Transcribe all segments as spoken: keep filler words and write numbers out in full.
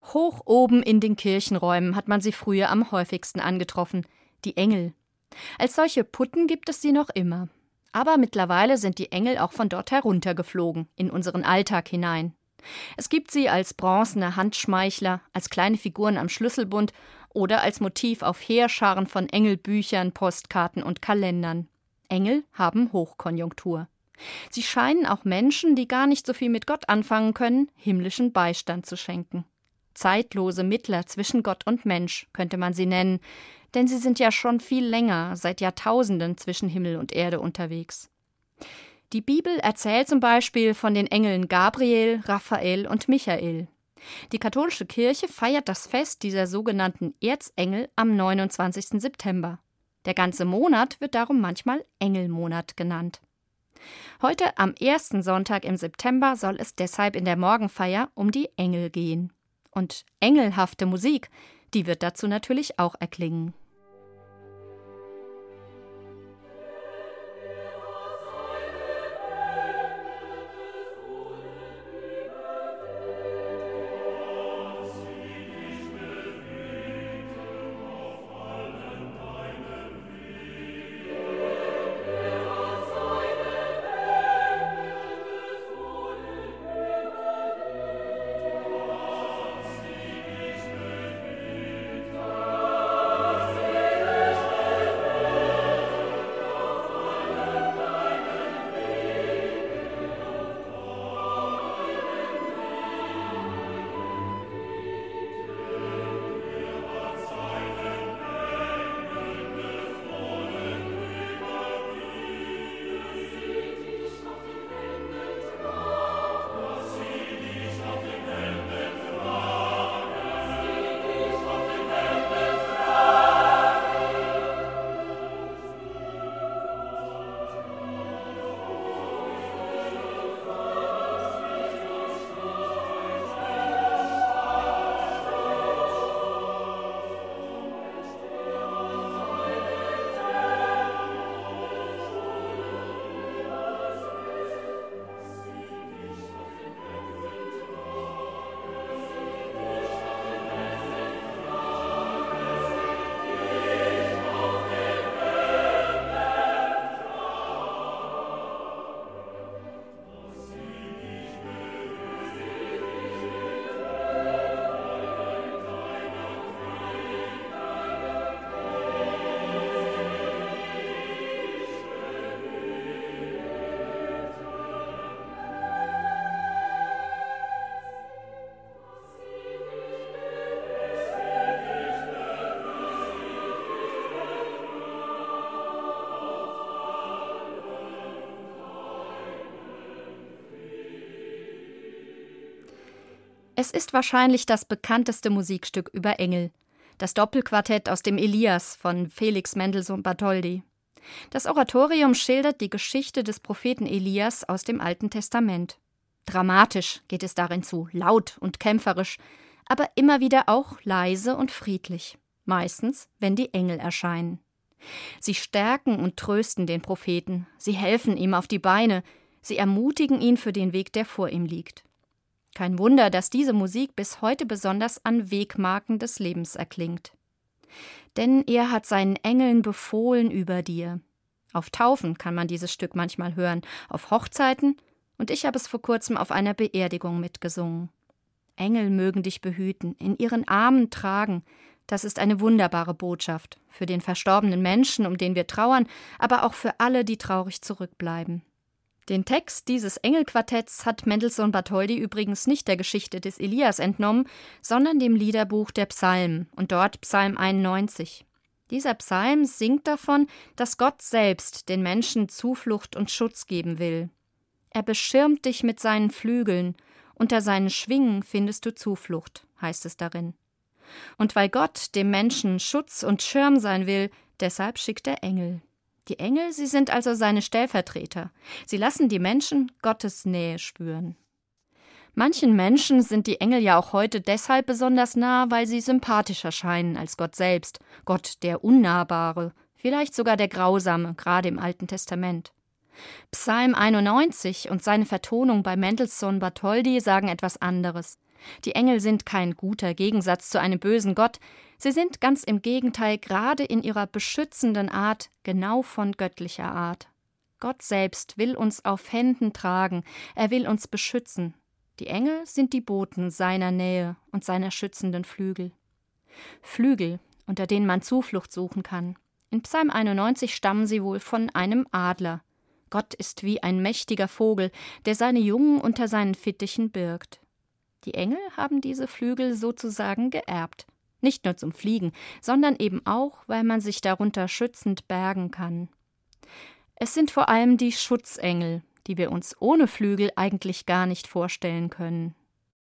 Hoch oben in den Kirchenräumen hat man sie früher am häufigsten angetroffen, die Engel. Als solche Putten gibt es sie noch immer. Aber mittlerweile sind die Engel auch von dort heruntergeflogen, in unseren Alltag hinein. Es gibt sie als bronzene Handschmeichler, als kleine Figuren am Schlüsselbund oder als Motiv auf Heerscharen von Engelbüchern, Postkarten und Kalendern. Engel haben Hochkonjunktur. Sie scheinen auch Menschen, die gar nicht so viel mit Gott anfangen können, himmlischen Beistand zu schenken. Zeitlose Mittler zwischen Gott und Mensch könnte man sie nennen, denn sie sind ja schon viel länger, seit Jahrtausenden zwischen Himmel und Erde unterwegs. Die Bibel erzählt zum Beispiel von den Engeln Gabriel, Raphael und Michael. Die katholische Kirche feiert das Fest dieser sogenannten Erzengel am neunundzwanzigsten September. Der ganze Monat wird darum manchmal Engelmonat genannt. Heute am ersten Sonntag im September soll es deshalb in der Morgenfeier um die Engel gehen. Und engelhafte Musik, die wird dazu natürlich auch erklingen. Es ist wahrscheinlich das bekannteste Musikstück über Engel, das Doppelquartett aus dem Elias von Felix Mendelssohn Bartholdy. Das Oratorium schildert die Geschichte des Propheten Elias aus dem Alten Testament. Dramatisch geht es darin zu, laut und kämpferisch, aber immer wieder auch leise und friedlich, meistens, wenn die Engel erscheinen. Sie stärken und trösten den Propheten, sie helfen ihm auf die Beine, sie ermutigen ihn für den Weg, der vor ihm liegt. Kein Wunder, dass diese Musik bis heute besonders an Wegmarken des Lebens erklingt. Denn er hat seinen Engeln befohlen über dir. Auf Taufen kann man dieses Stück manchmal hören, auf Hochzeiten, und ich habe es vor kurzem auf einer Beerdigung mitgesungen. Engel mögen dich behüten, in ihren Armen tragen. Das ist eine wunderbare Botschaft für den verstorbenen Menschen, um den wir trauern, aber auch für alle, die traurig zurückbleiben. Den Text dieses Engelquartetts hat Mendelssohn Bartholdy übrigens nicht der Geschichte des Elias entnommen, sondern dem Liederbuch der Psalmen und dort Psalm einundneunzig. Dieser Psalm singt davon, dass Gott selbst den Menschen Zuflucht und Schutz geben will. Er beschirmt dich mit seinen Flügeln, unter seinen Schwingen findest du Zuflucht, heißt es darin. Und weil Gott dem Menschen Schutz und Schirm sein will, deshalb schickt er Engel. Die Engel, sie sind also seine Stellvertreter. Sie lassen die Menschen Gottes Nähe spüren. Manchen Menschen sind die Engel ja auch heute deshalb besonders nah, weil sie sympathisch erscheinen als Gott selbst, Gott der Unnahbare, vielleicht sogar der Grausame, gerade im Alten Testament. Psalm einundneunzig und seine Vertonung bei Mendelssohn Bartholdy sagen etwas anderes. Die Engel sind kein guter Gegensatz zu einem bösen Gott, sie sind ganz im Gegenteil gerade in ihrer beschützenden Art genau von göttlicher Art. Gott selbst will uns auf Händen tragen, er will uns beschützen. Die Engel sind die Boten seiner Nähe und seiner schützenden Flügel. Flügel, unter denen man Zuflucht suchen kann. In Psalm einundneunzig stammen sie wohl von einem Adler. Gott ist wie ein mächtiger Vogel, der seine Jungen unter seinen Fittichen birgt. Die Engel haben diese Flügel sozusagen geerbt. Nicht nur zum Fliegen, sondern eben auch, weil man sich darunter schützend bergen kann. Es sind vor allem die Schutzengel, die wir uns ohne Flügel eigentlich gar nicht vorstellen können.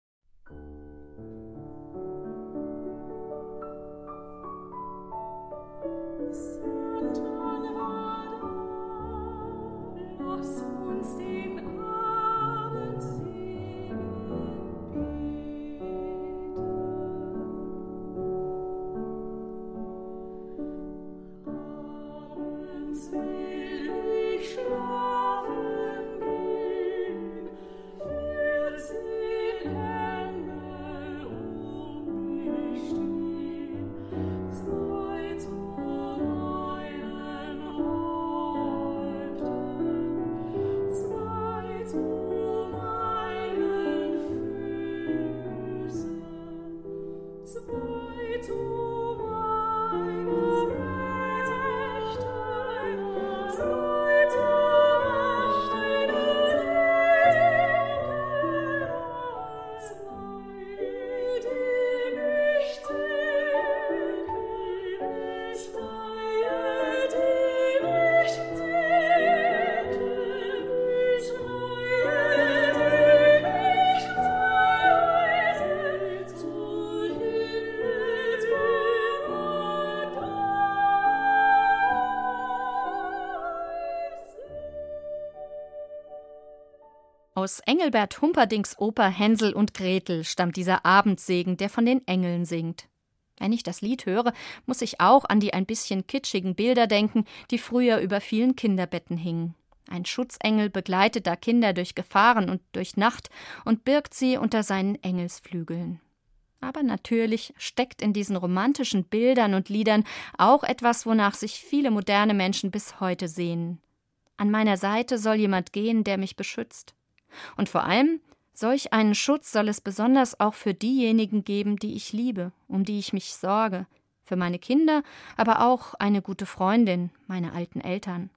Aus Engelbert Humperdincks Oper Hänsel und Gretel stammt dieser Abendsegen, der von den Engeln singt. Wenn ich das Lied höre, muss ich auch an die ein bisschen kitschigen Bilder denken, die früher über vielen Kinderbetten hingen. Ein Schutzengel begleitet da Kinder durch Gefahren und durch Nacht und birgt sie unter seinen Engelsflügeln. Aber natürlich steckt in diesen romantischen Bildern und Liedern auch etwas, wonach sich viele moderne Menschen bis heute sehnen. An meiner Seite soll jemand gehen, der mich beschützt. Und vor allem, solch einen Schutz soll es besonders auch für diejenigen geben, die ich liebe, um die ich mich sorge, für meine Kinder, aber auch eine gute Freundin, meine alten Eltern.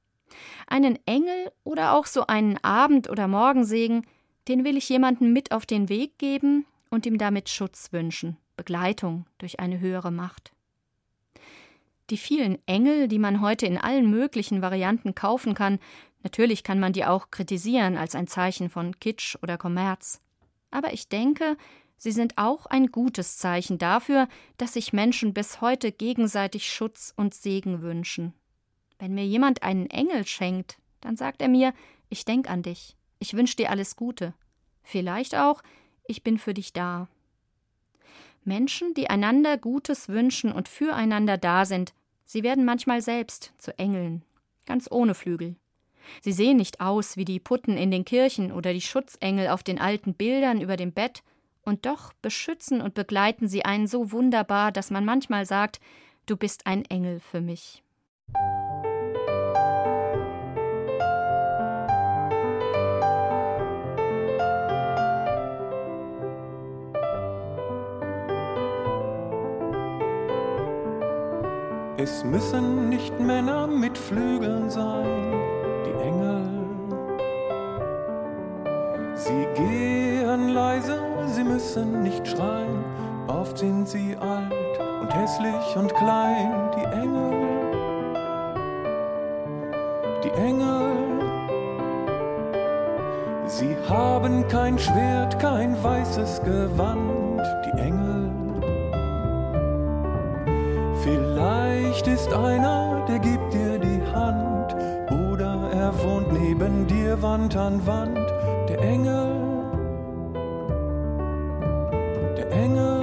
Einen Engel oder auch so einen Abend- oder Morgensegen, den will ich jemandem mit auf den Weg geben und ihm damit Schutz wünschen, Begleitung durch eine höhere Macht. Die vielen Engel, die man heute in allen möglichen Varianten kaufen kann, natürlich kann man die auch kritisieren als ein Zeichen von Kitsch oder Kommerz. Aber ich denke, sie sind auch ein gutes Zeichen dafür, dass sich Menschen bis heute gegenseitig Schutz und Segen wünschen. Wenn mir jemand einen Engel schenkt, dann sagt er mir, ich denk an dich, ich wünsche dir alles Gute. Vielleicht auch, ich bin für dich da. Menschen, die einander Gutes wünschen und füreinander da sind, sie werden manchmal selbst zu Engeln, ganz ohne Flügel. Sie sehen nicht aus wie die Putten in den Kirchen oder die Schutzengel auf den alten Bildern über dem Bett, und doch beschützen und begleiten sie einen so wunderbar, dass man manchmal sagt, du bist ein Engel für mich. Es müssen nicht Männer mit Flügeln sein, die Engel. Sie gehen leise, sie müssen nicht schreien, oft sind sie alt und hässlich und klein, die Engel. Die Engel, sie haben kein Schwert, kein weißes Gewand, die Engel. Vielleicht ist einer, der gibt dir die Hand, oder er wohnt neben dir Wand an Wand. Der Engel, der Engel.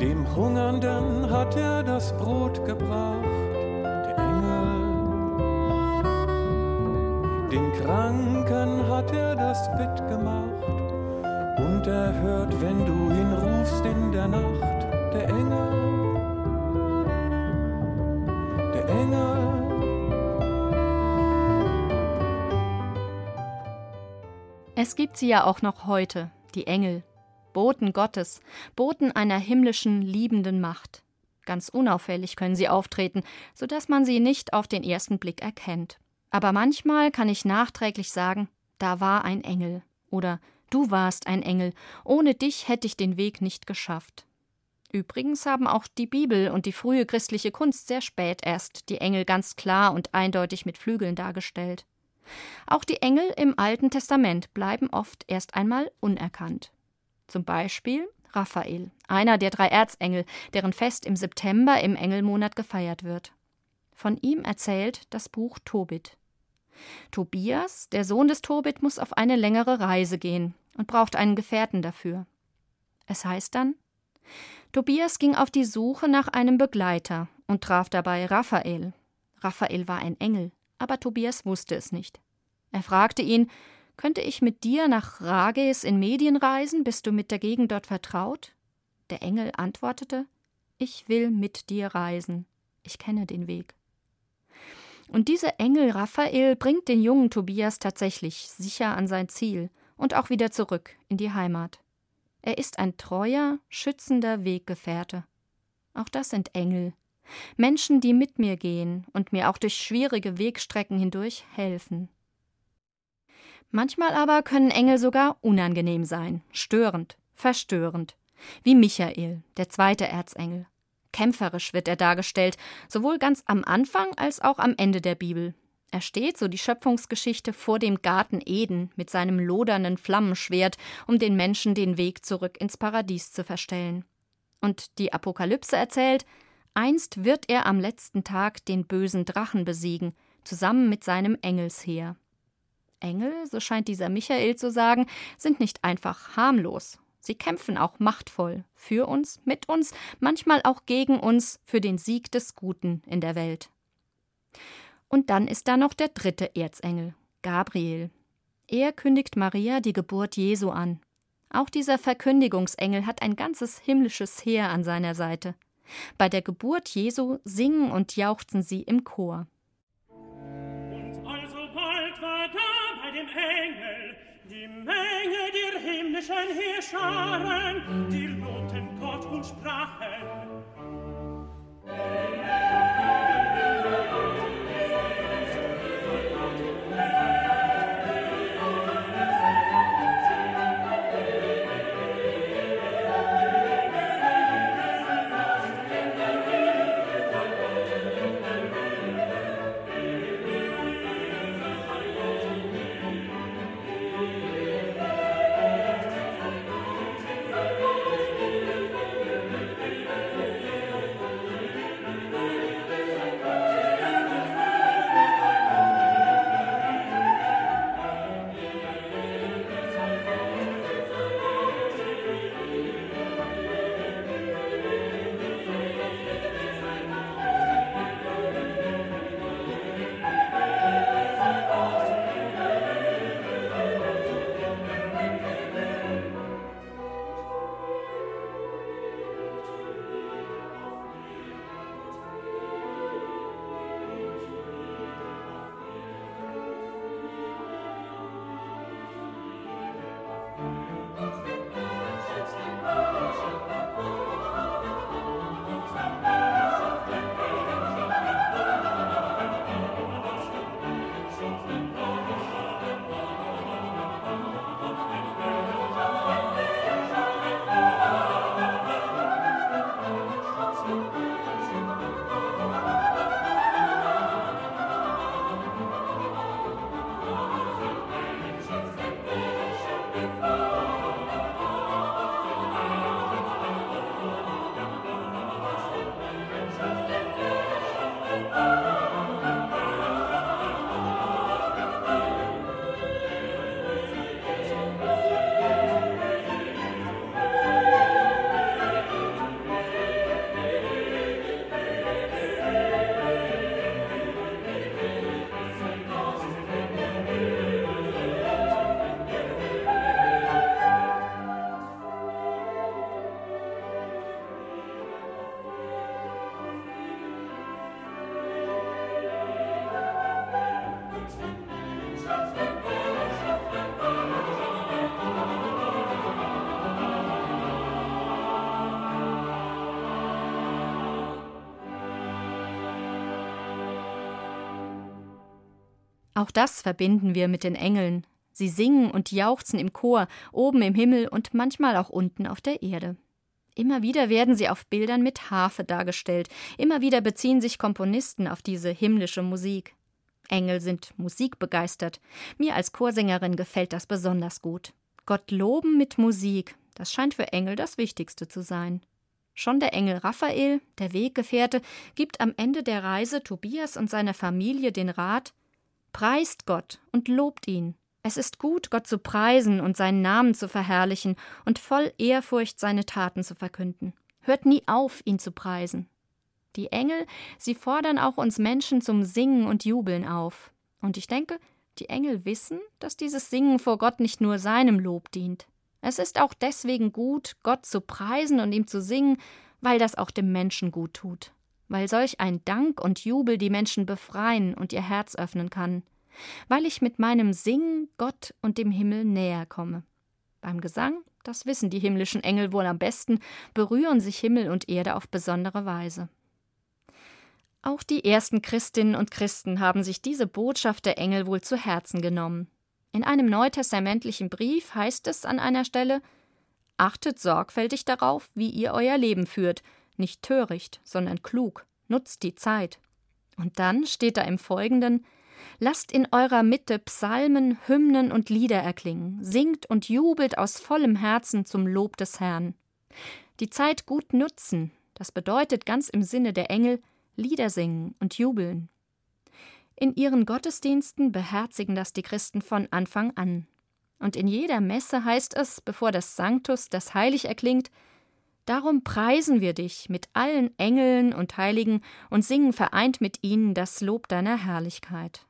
Dem Hungernden hat er das Brot gebracht, der Engel. Dem Kranken hat er das Bett gemacht und er hört, wenn du ihn rufst in der Nacht, der Engel. Der Engel. Es gibt sie ja auch noch heute, die Engel, Boten Gottes, Boten einer himmlischen, liebenden Macht. Ganz unauffällig können sie auftreten, sodass man sie nicht auf den ersten Blick erkennt. Aber manchmal kann ich nachträglich sagen, da war ein Engel oder du warst ein Engel, ohne dich hätte ich den Weg nicht geschafft. Übrigens haben auch die Bibel und die frühe christliche Kunst sehr spät erst die Engel ganz klar und eindeutig mit Flügeln dargestellt. Auch die Engel im Alten Testament bleiben oft erst einmal unerkannt. Zum Beispiel Raphael, einer der drei Erzengel, deren Fest im September im Engelmonat gefeiert wird. Von ihm erzählt das Buch Tobit. Tobias, der Sohn des Tobit, muss auf eine längere Reise gehen und braucht einen Gefährten dafür. Es heißt dann: Tobias ging auf die Suche nach einem Begleiter und traf dabei Raphael. Raphael war ein Engel, aber Tobias wusste es nicht. Er fragte ihn: Könnte ich mit dir nach Rages in Medien reisen? Bist du mit der Gegend dort vertraut? Der Engel antwortete: Ich will mit dir reisen. Ich kenne den Weg. Und dieser Engel Raphael bringt den jungen Tobias tatsächlich sicher an sein Ziel und auch wieder zurück in die Heimat. Er ist ein treuer, schützender Weggefährte. Auch das sind Engel. Menschen, die mit mir gehen und mir auch durch schwierige Wegstrecken hindurch helfen. Manchmal aber können Engel sogar unangenehm sein, störend, verstörend. Wie Michael, der zweite Erzengel. Kämpferisch wird er dargestellt, sowohl ganz am Anfang als auch am Ende der Bibel. Er steht, so die Schöpfungsgeschichte, vor dem Garten Eden mit seinem lodernden Flammenschwert, um den Menschen den Weg zurück ins Paradies zu verstellen. Und die Apokalypse erzählt, einst wird er am letzten Tag den bösen Drachen besiegen, zusammen mit seinem Engelsheer. Engel, so scheint dieser Michael zu sagen, sind nicht einfach harmlos. Sie kämpfen auch machtvoll, für uns, mit uns, manchmal auch gegen uns, für den Sieg des Guten in der Welt. Und dann ist da noch der dritte Erzengel, Gabriel. Er kündigt Maria die Geburt Jesu an. Auch dieser Verkündigungsengel hat ein ganzes himmlisches Heer an seiner Seite. Bei der Geburt Jesu singen und jauchzen sie im Chor. Und alsobald war da bei dem Engel die Menge der himmlischen Heerscharen, die lobten Gott und sprachen: Auch das verbinden wir mit den Engeln. Sie singen und jauchzen im Chor, oben im Himmel und manchmal auch unten auf der Erde. Immer wieder werden sie auf Bildern mit Harfe dargestellt. Immer wieder beziehen sich Komponisten auf diese himmlische Musik. Engel sind musikbegeistert. Mir als Chorsängerin gefällt das besonders gut. Gott loben mit Musik, das scheint für Engel das Wichtigste zu sein. Schon der Engel Raphael, der Weggefährte, gibt am Ende der Reise Tobias und seiner Familie den Rat: Preist Gott und lobt ihn. Es ist gut, Gott zu preisen und seinen Namen zu verherrlichen und voll Ehrfurcht seine Taten zu verkünden. Hört nie auf, ihn zu preisen. Die Engel, sie fordern auch uns Menschen zum Singen und Jubeln auf. Und ich denke, die Engel wissen, dass dieses Singen vor Gott nicht nur seinem Lob dient. Es ist auch deswegen gut, Gott zu preisen und ihm zu singen, weil das auch dem Menschen gut tut. Weil solch ein Dank und Jubel die Menschen befreien und ihr Herz öffnen kann. Weil ich mit meinem Singen Gott und dem Himmel näher komme. Beim Gesang, das wissen die himmlischen Engel wohl am besten, berühren sich Himmel und Erde auf besondere Weise. Auch die ersten Christinnen und Christen haben sich diese Botschaft der Engel wohl zu Herzen genommen. In einem neutestamentlichen Brief heißt es an einer Stelle: Achtet sorgfältig darauf, wie ihr euer Leben führt, nicht töricht, sondern klug, nutzt die Zeit. Und dann steht da im Folgenden: Lasst in eurer Mitte Psalmen, Hymnen und Lieder erklingen, singt und jubelt aus vollem Herzen zum Lob des Herrn. Die Zeit gut nutzen, das bedeutet ganz im Sinne der Engel Lieder singen und jubeln. In ihren Gottesdiensten beherzigen das die Christen von Anfang an. Und in jeder Messe heißt es, bevor das Sanctus, das Heilig erklingt: Darum preisen wir dich mit allen Engeln und Heiligen und singen vereint mit ihnen das Lob deiner Herrlichkeit.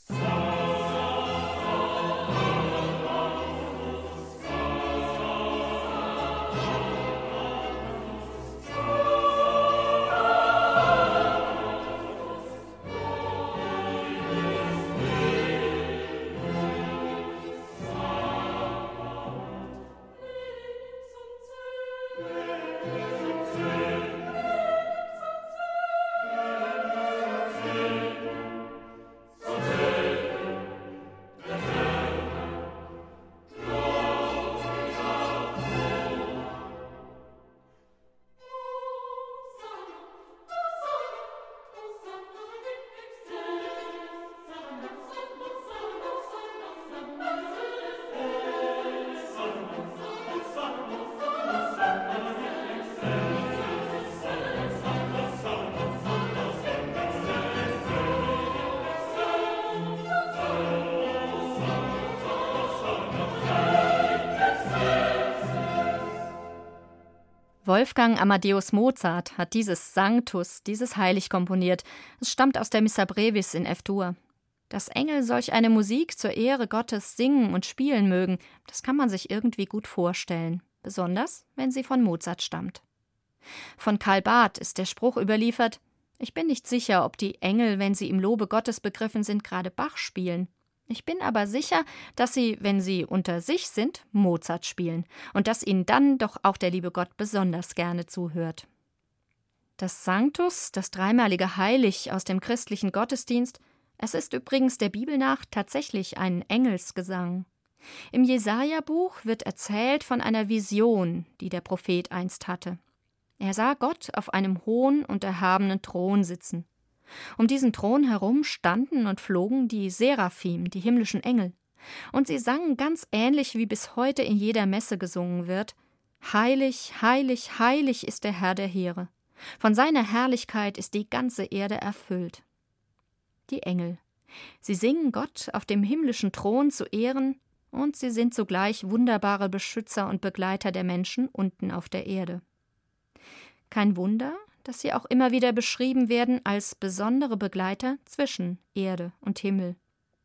Wolfgang Amadeus Mozart hat dieses Sanctus, dieses Heilig komponiert. Es stammt aus der Missa Brevis in F-Dur. Dass Engel solch eine Musik zur Ehre Gottes singen und spielen mögen, das kann man sich irgendwie gut vorstellen, besonders wenn sie von Mozart stammt. Von Karl Barth ist der Spruch überliefert: Ich bin nicht sicher, ob die Engel, wenn sie im Lobe Gottes begriffen sind, gerade Bach spielen. Ich bin aber sicher, dass sie, wenn sie unter sich sind, Mozart spielen und dass ihnen dann doch auch der liebe Gott besonders gerne zuhört. Das Sanctus, das dreimalige Heilig aus dem christlichen Gottesdienst, es ist übrigens der Bibel nach tatsächlich ein Engelsgesang. Im Jesaja-Buch wird erzählt von einer Vision, die der Prophet einst hatte. Er sah Gott auf einem hohen und erhabenen Thron sitzen. Um diesen Thron herum standen und flogen die Seraphim, die himmlischen Engel. Und sie sangen ganz ähnlich, wie bis heute in jeder Messe gesungen wird: Heilig, heilig, heilig ist der Herr der Heere. Von seiner Herrlichkeit ist die ganze Erde erfüllt. Die Engel. Sie singen Gott auf dem himmlischen Thron zu Ehren, und sie sind zugleich wunderbare Beschützer und Begleiter der Menschen unten auf der Erde. Kein Wunder, dass sie auch immer wieder beschrieben werden als besondere Begleiter zwischen Erde und Himmel.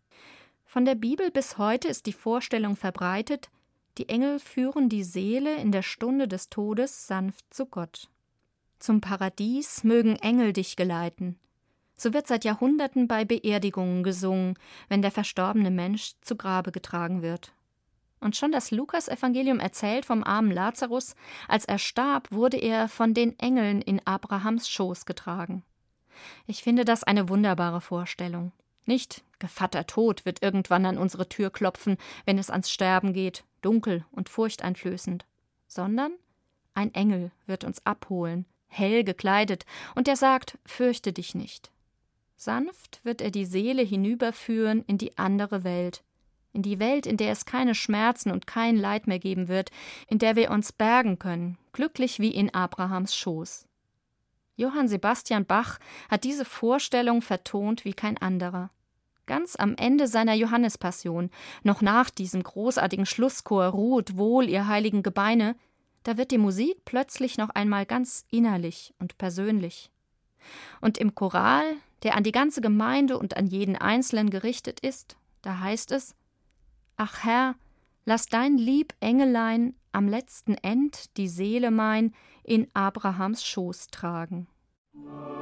Von der Bibel bis heute ist die Vorstellung verbreitet, die Engel führen die Seele in der Stunde des Todes sanft zu Gott. Zum Paradies mögen Engel dich geleiten. So wird seit Jahrhunderten bei Beerdigungen gesungen, wenn der verstorbene Mensch zu Grabe getragen wird. Und schon das Lukas-Evangelium erzählt vom armen Lazarus: Als er starb, wurde er von den Engeln in Abrahams Schoß getragen. Ich finde das eine wunderbare Vorstellung. Nicht Gevatter Tod wird irgendwann an unsere Tür klopfen, wenn es ans Sterben geht, dunkel und furchteinflößend. Sondern ein Engel wird uns abholen, hell gekleidet, und er sagt, fürchte dich nicht. Sanft wird er die Seele hinüberführen in die andere Welt, in die Welt, in der es keine Schmerzen und kein Leid mehr geben wird, in der wir uns bergen können, glücklich wie in Abrahams Schoß. Johann Sebastian Bach hat diese Vorstellung vertont wie kein anderer. Ganz am Ende seiner Johannespassion, noch nach diesem großartigen Schlusschor »Ruhet wohl, ihr heiligen Gebeine«, da wird die Musik plötzlich noch einmal ganz innerlich und persönlich. Und im Choral, der an die ganze Gemeinde und an jeden Einzelnen gerichtet ist, da heißt es: »Ach Herr, lass dein lieb Engelein am letzten End die Seele mein in Abrahams Schoß tragen.«